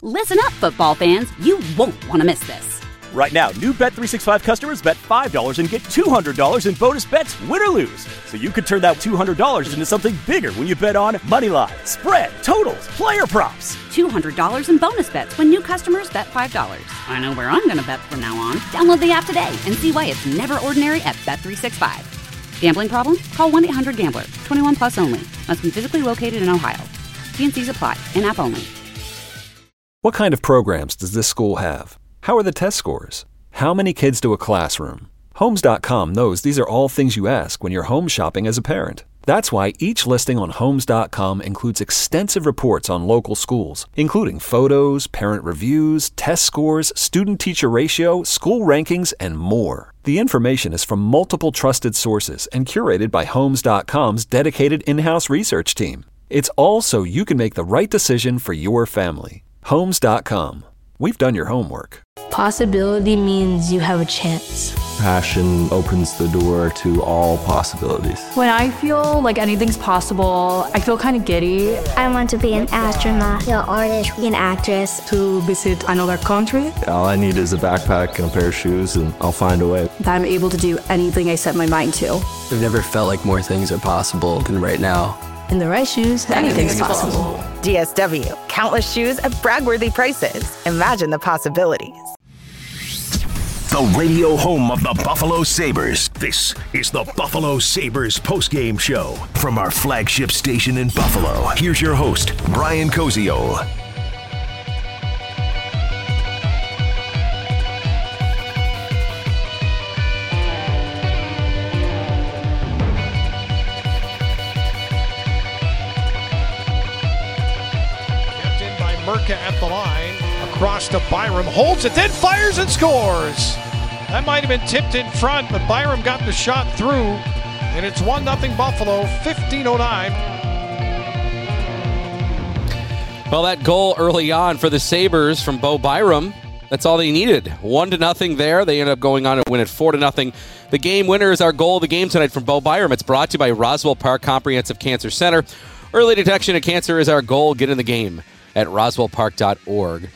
Listen up, football fans. You won't want to miss this. Right now, new Bet365 customers bet $5 and get $200 in bonus bets, win or lose. So you could turn that $200 into something bigger when you bet on money line, spread, totals, player props. $200 in bonus bets when new customers bet $5. I know where I'm going to bet from now on. Download the app today and see why it's never ordinary at Bet365. Gambling problem? Call 1-800-GAMBLER. 21 plus only. Must be physically located in Ohio. T&Cs apply. In-app only. What kind of programs does this school have? How are the test scores? How many kids do a classroom? Homes.com knows these are all things you ask when you're home shopping as a parent. That's why each listing on Homes.com includes extensive reports on local schools, including photos, parent reviews, test scores, student-teacher ratio, school rankings, and more. The information is from multiple trusted sources and curated by Homes.com's dedicated in-house research team. It's all so you can make the right decision for your family. Homes.com. We've done your homework. Possibility means you have a chance. Passion opens the door to all possibilities. When I feel like anything's possible, I feel kind of giddy. I want to be an astronaut, an artist, an actress. To visit another country. All I need is a backpack and a pair of shoes, and I'll find a way. That I'm able to do anything I set my mind to. I've never felt like more things are possible than right now. In the right shoes, anything's possible. DSW, countless shoes at brag-worthy prices. Imagine the possibilities. The radio home of the Buffalo Sabres. This is the Buffalo Sabres postgame show from our flagship station in Buffalo. Here's your host, Brian Koziol. Merca at the line, across to Byram, holds it, then fires and scores. That might have been tipped in front, but Byram got the shot through, and it's 1-0 Buffalo, 15:09. Well, that goal early on for the Sabres from Bo Byram, that's all they needed. 1-0 there. They ended up going on to win it 4-0. The game winner is our goal of the game tonight from Bo Byram. It's brought to you by Roswell Park Comprehensive Cancer Center. Early detection of cancer is our goal. Get in the game at roswellpark.org.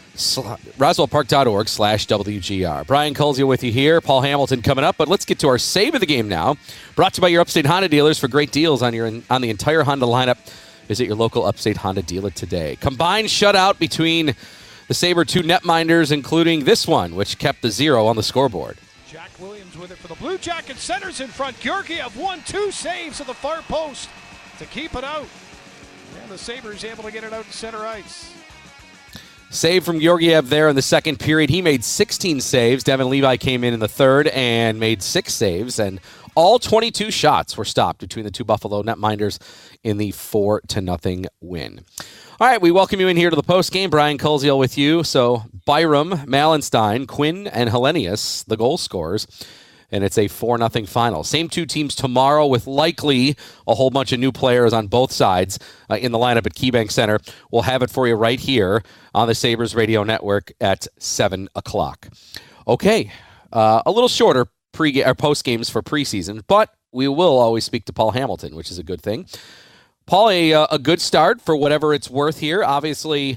roswellpark.org/WGR. Brian Koziol with you here. Paul Hamilton coming up, but let's get to our save of the game now. Brought to you by your Upstate Honda dealers for great deals on the entire Honda lineup. Visit your local Upstate Honda dealer today. Combined shutout between the Sabre 2 netminders, including this one, which kept the 0 on the scoreboard. Jack Williams with it for the Blue Jackets. Centers in front. Georgiev 1-2 saves at the far post to keep it out. And the Sabres able to get it out to center ice. Save from Georgiev there in the second period. He made 16 saves. Devin Levi came in the third and made 6 saves. And all 22 shots were stopped between the two Buffalo netminders in the 4-0 win. All right, we welcome you in here to the postgame. Brian Koziol with you. So Byram, Malenstein, Quinn, and Hellenius, the goal scorers. And it's a 4-0 final. Same two teams tomorrow with likely a whole bunch of new players on both sides in the lineup at KeyBank Center. We'll have it for you right here on the Sabres Radio Network at 7 o'clock. Okay, a little shorter post games for preseason, but we will always speak to Paul Hamilton, which is a good thing. Paul, a good start for whatever it's worth here. Obviously,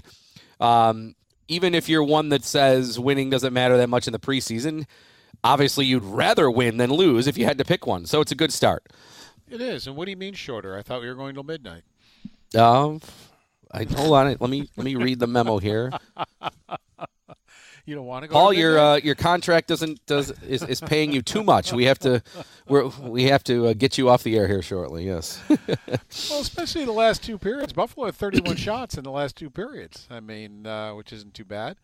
even if you're one that says winning doesn't matter that much in the preseason, obviously, you'd rather win than lose if you had to pick one. So it's a good start. It is. And what do you mean shorter? I thought we were going till midnight. Hold on. Let me read the memo here. You don't want to go. Paul, to your contract is paying you too much. We have to get you off the air here shortly. Yes. Well, especially the last two periods. Buffalo had 31 shots in the last two periods. I mean, which isn't too bad.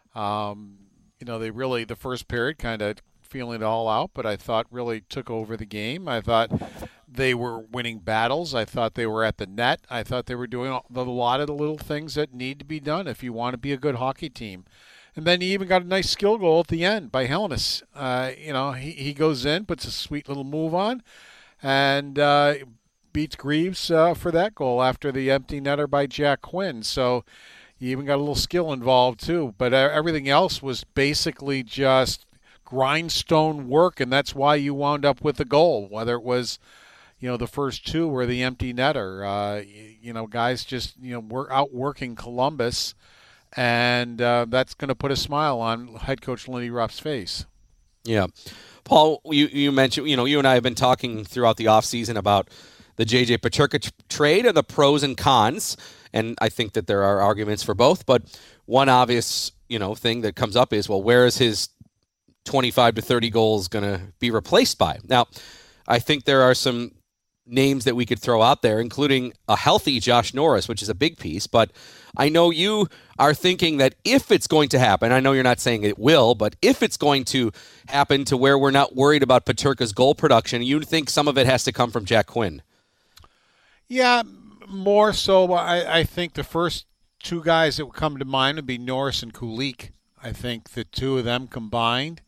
They really, the first period kind of feeling it all out, but I thought really took over the game. I thought they were winning battles. I thought they were at the net. I thought they were doing a lot of the little things that need to be done if you want to be a good hockey team. And then he even got a nice skill goal at the end by Hellenius. He goes in, puts a sweet little move on, and beats Greaves for that goal after the empty netter by Jack Quinn. So he even got a little skill involved too. But everything else was basically just grindstone work, and that's why you wound up with the goal, whether it was the first two or the empty netter. Guys just were out working Columbus. And that's going to put a smile on head coach Lindy Ruff's face. Yeah. Paul, you mentioned, you and I have been talking throughout the offseason about the J.J. Peterka trade and the pros and cons, and I think that there are arguments for both, but one obvious, thing that comes up is, well, where is his 25 to 30 goals going to be replaced by? Now, I think there are some names that we could throw out there, including a healthy Josh Norris, which is a big piece, but I know you are thinking that if it's going to happen, I know you're not saying it will, but if it's going to happen to where we're not worried about Peterka's goal production, you think some of it has to come from Jack Quinn? Yeah, more so. I think the first two guys that would come to mind would be Norris and Kulich. I think the two of them combined,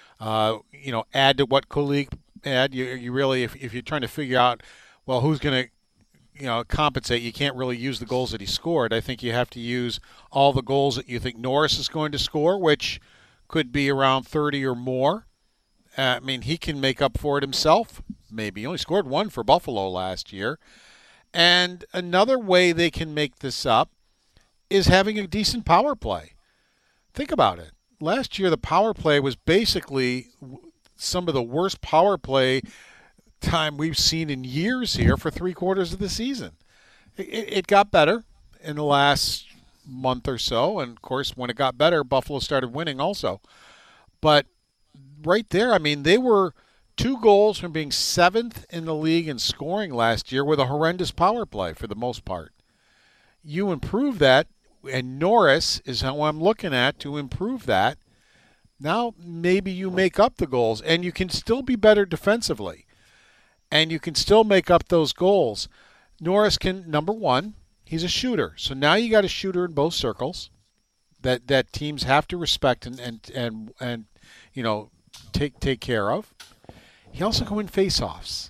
add to what Kulich had. You really, if you're trying to figure out, well, who's going to compensate, you can't really use the goals that he scored. I think you have to use all the goals that you think Norris is going to score, which could be around 30 or more. He can make up for it himself. Maybe he only scored one for Buffalo last year. And another way they can make this up is having a decent power play. Think about it. Last year, the power play was basically some of the worst power play time we've seen in years here for 3/4 of the season. It got better in the last month or so, and of course when it got better, Buffalo started winning also. But right there, they were 2 goals from being 7th in the league in scoring last year with a horrendous power play for the most part. You improve that, and Norris is how I'm looking at to improve that. Now maybe you make up the goals, and you can still be better defensively. And you can still make up those goals. Norris can, number one, he's a shooter. So now you got a shooter in both circles that teams have to respect and take care of. He also can win faceoffs.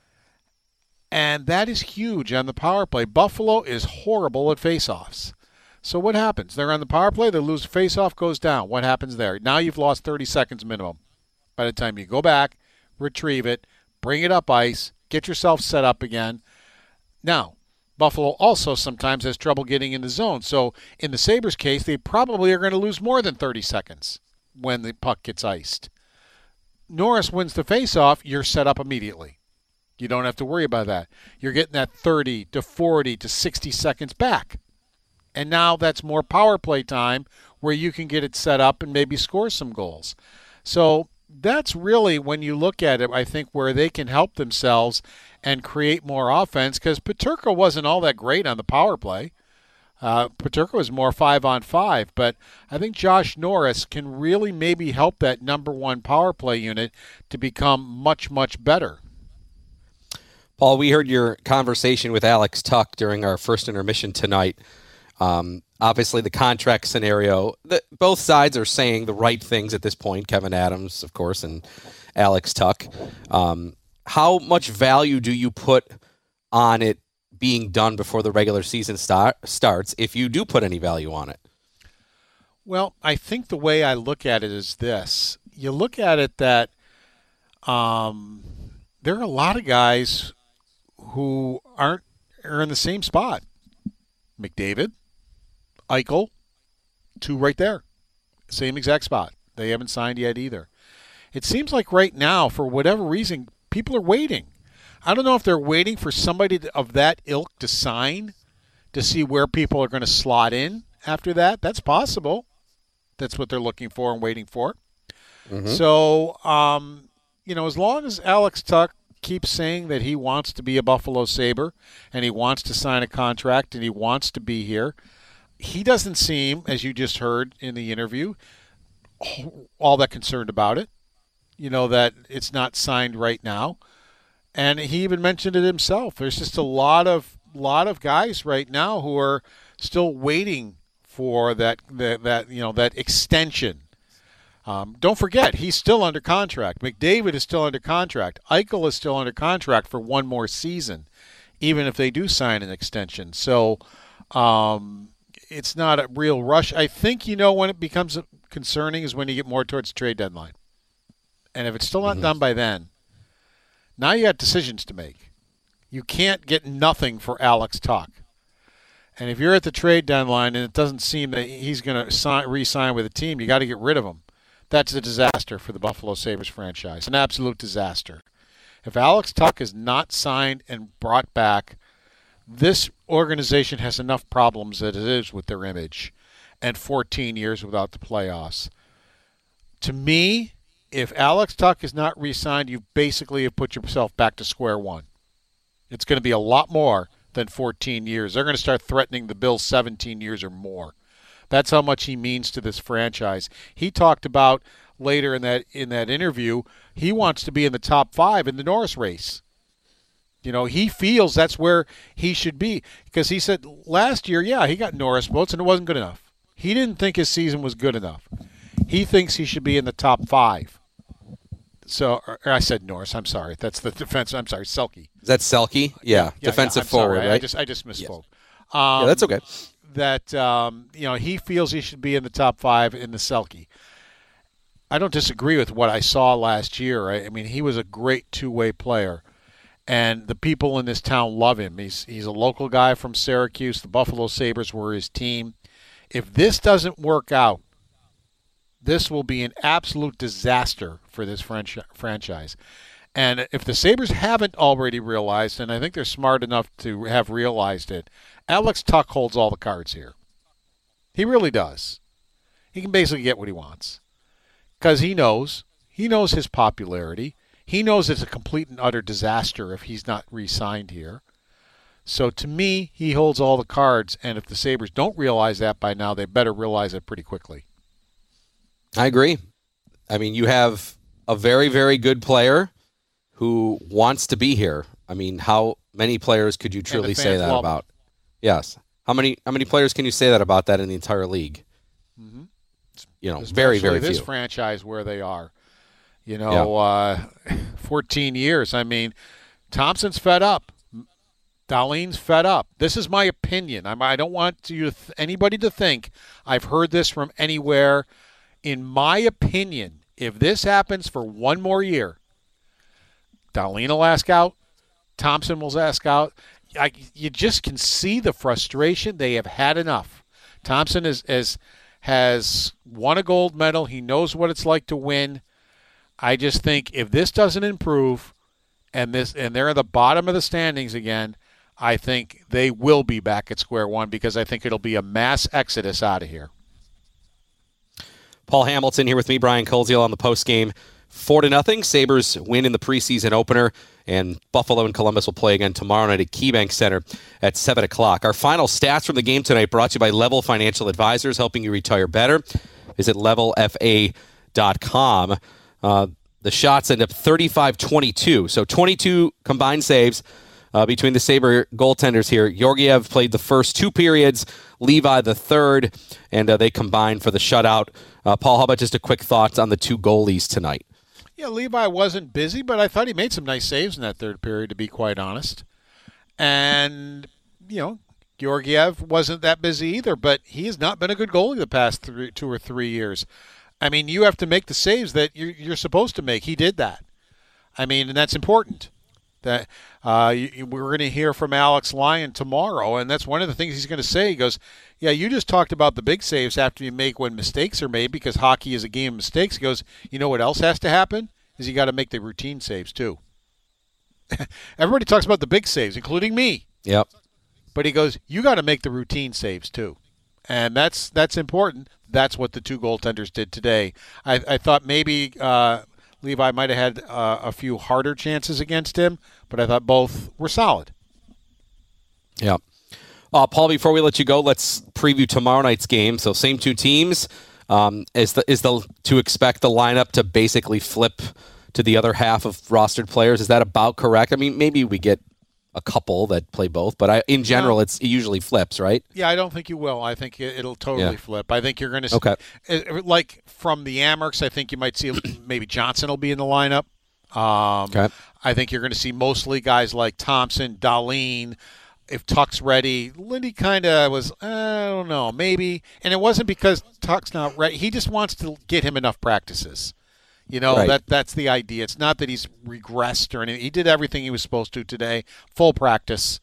And that is huge on the power play. Buffalo is horrible at faceoffs. So what happens? They're on the power play, they lose, faceoff goes down. What happens there? Now you've lost 30 seconds minimum. By the time you go back, retrieve it, bring it up ice, get yourself set up again. Now, Buffalo also sometimes has trouble getting in the zone. So in the Sabres' case, they probably are going to lose more than 30 seconds when the puck gets iced. Norris wins the faceoff, you're set up immediately. You don't have to worry about that. You're getting that 30 to 40 to 60 seconds back. And now that's more power play time where you can get it set up and maybe score some goals. So that's really, when you look at it, I think where they can help themselves and create more offense, because Peterka wasn't all that great on the power play. Peterka was more 5-on-5, but I think Josh Norris can really maybe help that number one power play unit to become much, much better. Paul, we heard your conversation with Alex Tuch during our first intermission tonight. Obviously, the contract scenario, both sides are saying the right things at this point. Kevin Adams, of course, and Alex Tuch. How much value do you put on it being done before the regular season starts, if you do put any value on it? Well, I think the way I look at it is this. You look at it that there are a lot of guys who are in the same spot. McDavid, Eichel, 2 right there. Same exact spot. They haven't signed yet either. It seems like right now, for whatever reason, people are waiting. I don't know if they're waiting for somebody of that ilk to sign to see where people are going to slot in after that. That's possible. That's what they're looking for and waiting for. Mm-hmm. So, as long as Alex Tuch keeps saying that he wants to be a Buffalo Sabre and he wants to sign a contract and he wants to be here, he doesn't seem, as you just heard in the interview, all that concerned about it. That it's not signed right now. And he even mentioned it himself. There's just a lot of guys right now who are still waiting for that extension. Don't forget, he's still under contract. McDavid is still under contract. Eichel is still under contract for one more season, even if they do sign an extension. So it's not a real rush. I think, when it becomes concerning is when you get more towards the trade deadline. And if it's still not done by then, now you got decisions to make. You can't get nothing for Alex Tuch. And if you're at the trade deadline and it doesn't seem that he's going to re-sign with a team, you got to get rid of him. That's a disaster for the Buffalo Sabres franchise, an absolute disaster. If Alex Tuch is not signed and brought back, this organization has enough problems as it is with their image, and 14 years without the playoffs. To me, if Alex Tuch is not re-signed, you basically have put yourself back to square one. It's going to be a lot more than 14 years. They're going to start threatening the Bills 17 years or more. That's how much he means to this franchise. He talked about later in that interview, he wants to be in the top 5 in the Norris race. You know, he feels that's where he should be, because he said last year, yeah, he got Norris votes and it wasn't good enough. He didn't think his season was good enough. He thinks he should be in the top 5. So, or I said Norris. I'm sorry. That's the defense. I'm sorry, Selke. Is that Selke? Yeah, defensive forward, right? I just misspoke. Yes. Yeah, that's okay. That he feels he should be in the top 5 in the Selke. I don't disagree with what I saw last year. I mean, he was a great two-way player, and the people in this town love him. He's a local guy from Syracuse. The Buffalo Sabres were his team. If this doesn't work out, this will be an absolute disaster for this franchise. And if the Sabres haven't already realized, and I think they're smart enough to have realized it, Alex Tuch holds all the cards here. He really does. He can basically get what he wants. Because he knows his popularity. He knows it's a complete and utter disaster if he's not re-signed here. So to me, he holds all the cards, and if the Sabres don't realize that by now, they better realize it pretty quickly. I agree. I mean, you have a very, very good player who wants to be here. I mean, how many players could you truly say that about? Yes. How many players can you say that about that in the entire league? Mm-hmm. You know, very, very few. This franchise where they are. 14 years. I mean, Thompson's fed up. Dahlin's fed up. This is my opinion. I don't want anybody to think I've heard this from anywhere. In my opinion, if this happens for one more year, Dahlin will ask out, Thompson will ask out. You just can see the frustration. They have had enough. Thompson has won a gold medal. He knows what it's like to win. I just think if this doesn't improve and they're at the bottom of the standings again, I think they will be back at square one, because I think it'll be a mass exodus out of here. Paul Hamilton here with me, Brian Koziel on the postgame. 4-0. Sabres win in the preseason opener, and Buffalo and Columbus will play again tomorrow night at KeyBank Center at 7 o'clock. Our final stats from the game tonight brought to you by Level Financial Advisors, helping you retire better. Visit levelfa.com. The shots end up 35-22, so 22 combined saves between the Sabre goaltenders here. Georgiev played the first 2 periods, Levi the third, and they combined for the shutout. Paul, how about just a quick thoughts on the 2 goalies tonight? Yeah, Levi wasn't busy, but I thought he made some nice saves in that third period, to be quite honest. And, Georgiev wasn't that busy either, but he has not been a good goalie the past 2 or 3 years. I mean, you have to make the saves that you're supposed to make. He did that. I mean, and that's important. That we're going to hear from Alex Lyon tomorrow, and that's one of the things he's going to say. He goes, yeah, you just talked about the big saves after you make when mistakes are made, because hockey is a game of mistakes. He goes, you know what else has to happen? Is you got to make the routine saves too. Everybody talks about the big saves, including me. Yep. But he goes, you got to make the routine saves too. And that's important. That's what the 2 goaltenders did today. I thought maybe Levi might have had a few harder chances against him, but I thought both were solid. Yeah. Paul, before we let you go, let's preview tomorrow night's game. So same 2 teams. Is to expect the lineup to basically flip to the other half of rostered players? Is that about correct? I mean, maybe we get a couple that play both, but in general, it usually flips, right? Yeah, I don't think you will. I think it'll totally flip. I think you're going to see, like from the Amerks, I think you might see maybe Johnson will be in the lineup. I think you're going to see mostly guys like Thompson, Dahlin. If Tuch's ready, Lindy kind of was, I don't know, maybe. And it wasn't because Tuch's not ready. He just wants to get him enough practices. That's the idea. It's not that he's regressed or anything. He did everything he was supposed to today. Full practice.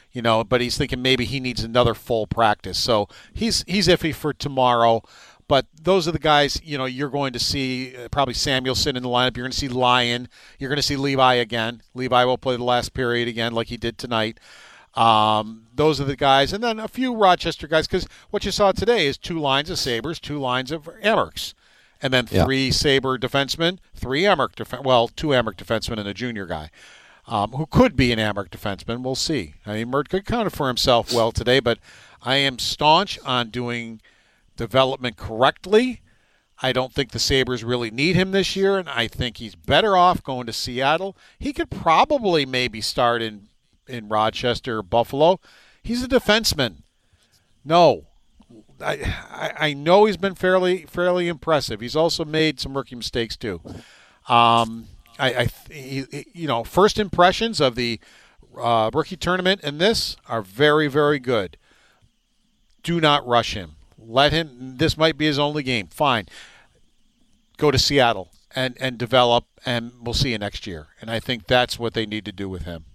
but he's thinking maybe he needs another full practice. So he's iffy for tomorrow. But those are the guys, you're going to see probably Samuelson in the lineup. You're going to see Lyon. You're going to see Levi again. Levi will play the last period again like he did tonight. Those are the guys. And then a few Rochester guys, because what you saw today is 2 lines of Sabres, 2 lines of Amerks. And then 3 Sabre defensemen, 3 Emmerich 2 Emmerich defensemen and a junior guy who could be an Emmerich defenseman. We'll see. I mean, Mert accounted for himself well today, but I am staunch on doing development correctly. I don't think the Sabres really need him this year, and I think he's better off going to Seattle. He could probably maybe start in Rochester or Buffalo. He's a defenseman. No. I know he's been fairly impressive. He's also made some rookie mistakes too. First impressions of the rookie tournament and this are very, very good. Do not rush him. Let him. This might be his only game. Fine. Go to Seattle and develop, and we'll see you next year. And I think that's what they need to do with him.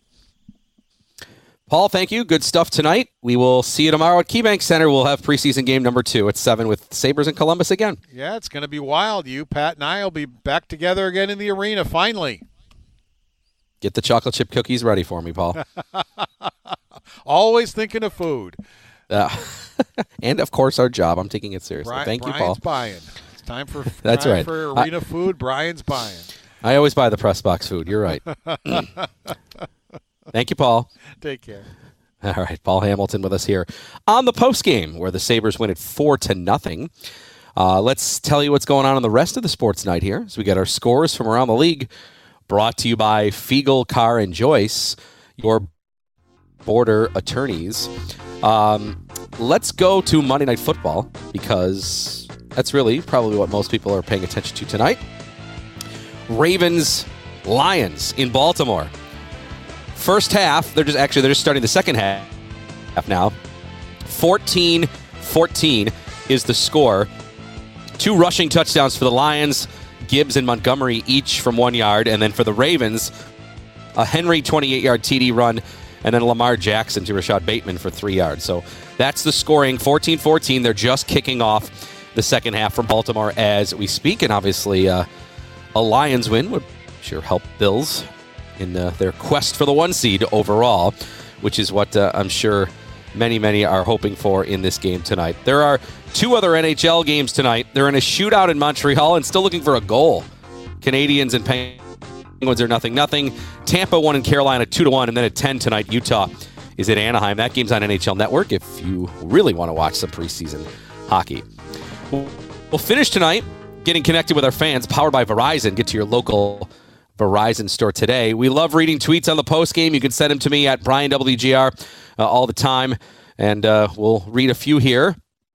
Paul, thank you. Good stuff tonight. We will see you tomorrow at KeyBank Center. We'll have preseason game number 2 at 7 with Sabres and Columbus again. Yeah, it's going to be wild. You, Pat, and I will be back together again in the arena finally. Get the chocolate chip cookies ready for me, Paul. Always thinking of food. And, of course, our job. I'm taking it seriously. Thank you, Paul. Brian's buying. It's time for, That's right. for arena food. Brian's buying. I always buy the press box food. You're right. Thank you, Paul. Take care. All right, Paul Hamilton with us here on the postgame where the Sabres win it 4-0. Let's tell you what's going on in the rest of the sports night here as we get our scores from around the league brought to you by Fiegel, Carr, and Joyce, your border attorneys. Let's go to Monday Night Football because that's really probably what most people are paying attention to tonight. Ravens-Lions in Baltimore. First half, they're just starting the second half now. 14-14 is the score. 2 rushing touchdowns for the Lions, Gibbs and Montgomery each from 1 yard, and then for the Ravens, a Henry 28-yard TD run, and then Lamar Jackson to Rashad Bateman for 3 yards. So that's the scoring, 14-14. They're just kicking off the second half from Baltimore as we speak, and obviously a Lions win would sure help Bills in their quest for the 1 seed overall, which is what I'm sure many are hoping for in this game tonight. There are 2 other NHL games tonight. They're in a shootout in Montreal and still looking for a goal. Canadians and Penguins are 0-0. Tampa won in Carolina 2-1, and then at 10 tonight, Utah is at Anaheim. That game's on NHL Network if you really want to watch some preseason hockey. We'll finish tonight getting connected with our fans, powered by Verizon. Get to your local Verizon store today. We love reading tweets on the post game. You can send them to me at BrianWGR all the time, and we'll read a few here.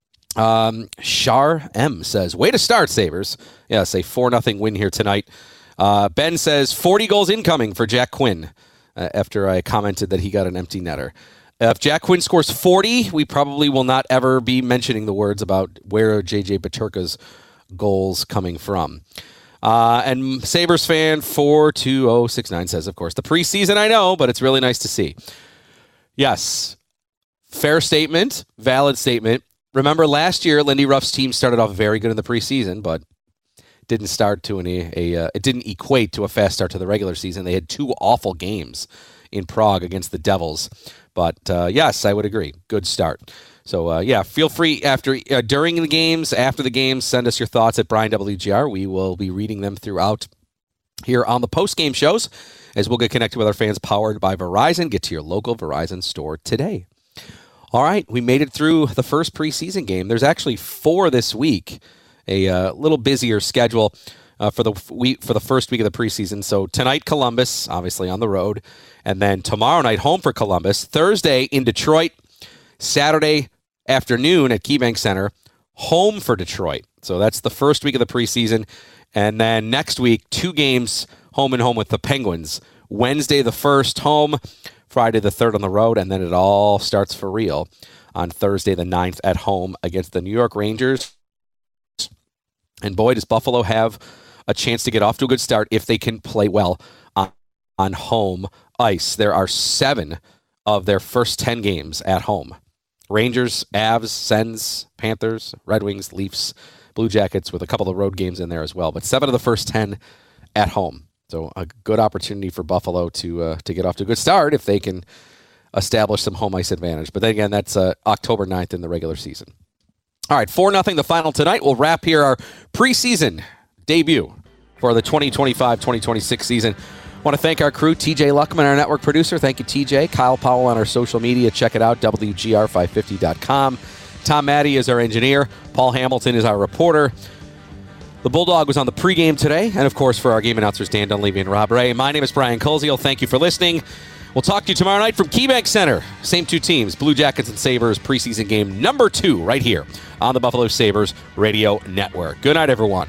Shar M says, way to start, Sabres. Yeah, say 4-0 win here tonight. Ben says 40 goals incoming for Jack Quinn after I commented that he got an empty netter. If Jack Quinn scores 40, we probably will not ever be mentioning the words about where J.J. Peterka's goals coming from. And Sabres fan 42069 says, of course, the preseason I know, but it's really nice to see. Yes, fair statement, valid statement. Remember last year, Lindy Ruff's team started off very good in the preseason, but didn't start to it didn't equate to a fast start to the regular season. They had 2 awful games in Prague against the Devils. But yes, I would agree. Good start. So, feel free during the games, after the games, send us your thoughts at BrianWGR. We will be reading them throughout here on the post-game shows as we'll get connected with our fans powered by Verizon. Get to your local Verizon store today. All right, we made it through the first preseason game. There's actually 4 this week, a little busier schedule for the first week of the preseason. So tonight, Columbus, obviously on the road, and then tomorrow night, home for Columbus. Thursday in Detroit, Saturday afternoon at KeyBank Center, home for Detroit. So that's the first week of the preseason. And then next week, 2 games home and home with the Penguins. Wednesday the 1st, home. Friday the 3rd on the road. And then it all starts for real on Thursday the 9th at home against the New York Rangers. And boy, does Buffalo have a chance to get off to a good start if they can play well on home ice. There are 7 of their first 10 games at home. Rangers, Avs, Sens, Panthers, Red Wings, Leafs, Blue Jackets with a couple of road games in there as well. But 7 of the first 10 at home. So a good opportunity for Buffalo to get off to a good start if they can establish some home ice advantage. But then again, that's October 9th in the regular season. All right, 4-0 the final tonight. We'll wrap here our preseason debut for the 2025-2026 season. I want to thank our crew, TJ Luckman, our network producer. Thank you, TJ. Kyle Powell on our social media. Check it out, WGR550.com. Tom Maddie is our engineer. Paul Hamilton is our reporter. The Bulldog was on the pregame today. And, of course, for our game announcers, Dan Dunleavy and Rob Ray. My name is Brian Koziel. Thank you for listening. We'll talk to you tomorrow night from KeyBank Center. Same two teams, Blue Jackets and Sabres, preseason game number 2 right here on the Buffalo Sabres Radio Network. Good night, everyone.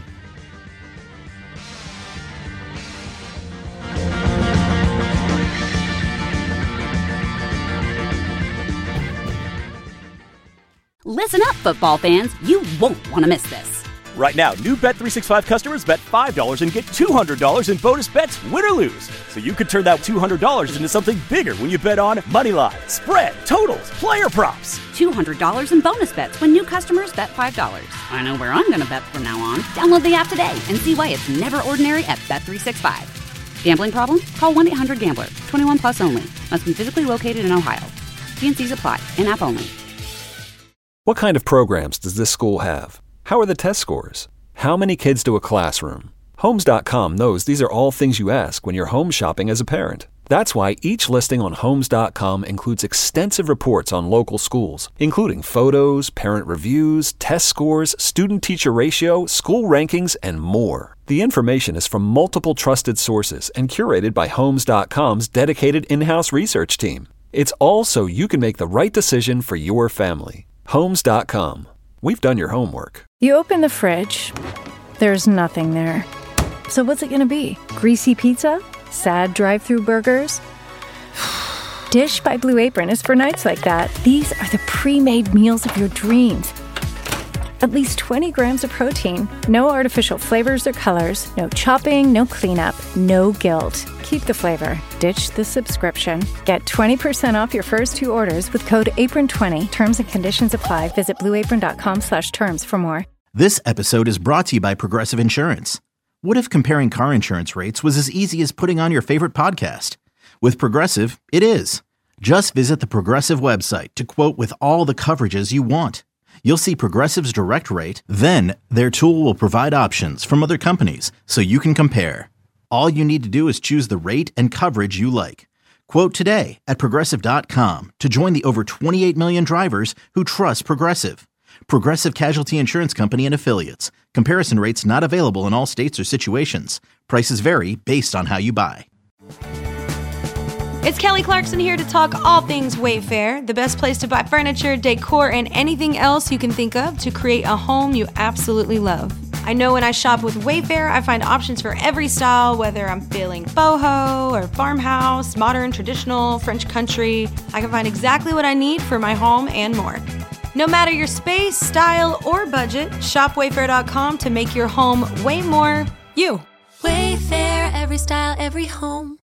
Listen up, football fans. You won't want to miss this. Right now, new Bet365 customers bet $5 and get $200 in bonus bets, win or lose. So you could turn that $200 into something bigger when you bet on moneyline, spread, totals, player props. $200 in bonus bets when new customers bet $5. I know where I'm going to bet from now on. Download the app today and see why it's never ordinary at Bet365. Gambling problem? Call 1-800-GAMBLER. 21 plus only. Must be physically located in Ohio. T&Cs apply. In-app only. What kind of programs does this school have? How are the test scores? How many kids do a classroom? Homes.com knows these are all things you ask when you're home shopping as a parent. That's why each listing on Homes.com includes extensive reports on local schools, including photos, parent reviews, test scores, student-teacher ratio, school rankings, and more. The information is from multiple trusted sources and curated by Homes.com's dedicated in-house research team. It's all so you can make the right decision for your family. Homes.com. We've done your homework. You open the fridge. There's nothing there. So what's it going to be? Greasy pizza? Sad drive-thru burgers? Dish by Blue Apron is for nights like that. These are the pre-made meals of your dreams. At least 20 grams of protein. No artificial flavors or colors. No chopping, no cleanup, no guilt. Keep the flavor. Ditch the subscription. Get 20% off your first 2 orders with code APRON20. Terms and conditions apply. Visit blueapron.com/terms for more. This episode is brought to you by Progressive Insurance. What if comparing car insurance rates was as easy as putting on your favorite podcast? With Progressive, it is. Just visit the Progressive website to quote with all the coverages you want. You'll see Progressive's direct rate, then their tool will provide options from other companies so you can compare. All you need to do is choose the rate and coverage you like. Quote today at Progressive.com to join the over 28 million drivers who trust Progressive. Progressive Casualty Insurance Company and Affiliates. Comparison rates not available in all states or situations. Prices vary based on how you buy. It's Kelly Clarkson here to talk all things Wayfair, the best place to buy furniture, decor, and anything else you can think of to create a home you absolutely love. I know when I shop with Wayfair, I find options for every style, whether I'm feeling boho or farmhouse, modern, traditional, French country. I can find exactly what I need for my home and more. No matter your space, style, or budget, shop Wayfair.com to make your home way more you. Wayfair, every style, every home.